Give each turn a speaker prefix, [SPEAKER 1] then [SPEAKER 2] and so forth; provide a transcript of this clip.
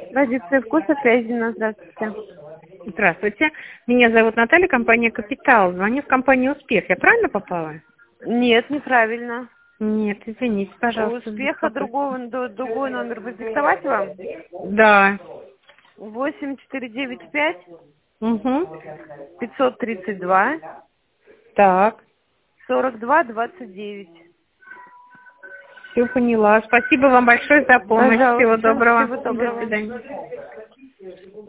[SPEAKER 1] Традиция вкуса Фязина, здравствуйте.
[SPEAKER 2] Здравствуйте. Меня зовут Наталья, компания «Капитал». Звоню в компанию «Успех». Я правильно попала?
[SPEAKER 1] Нет, неправильно.
[SPEAKER 2] Нет, извините,
[SPEAKER 1] У
[SPEAKER 2] пожалуйста.
[SPEAKER 1] Успеха другой номер продиктовать вам?
[SPEAKER 2] Да.
[SPEAKER 1] 8495
[SPEAKER 2] Угу.
[SPEAKER 1] 532
[SPEAKER 2] Так.
[SPEAKER 1] 42 29.
[SPEAKER 2] Все поняла. Спасибо вам большое за помощь. Всего
[SPEAKER 1] Пожалуйста,
[SPEAKER 2] доброго.
[SPEAKER 1] всего
[SPEAKER 2] До
[SPEAKER 1] доброго.
[SPEAKER 2] свидания.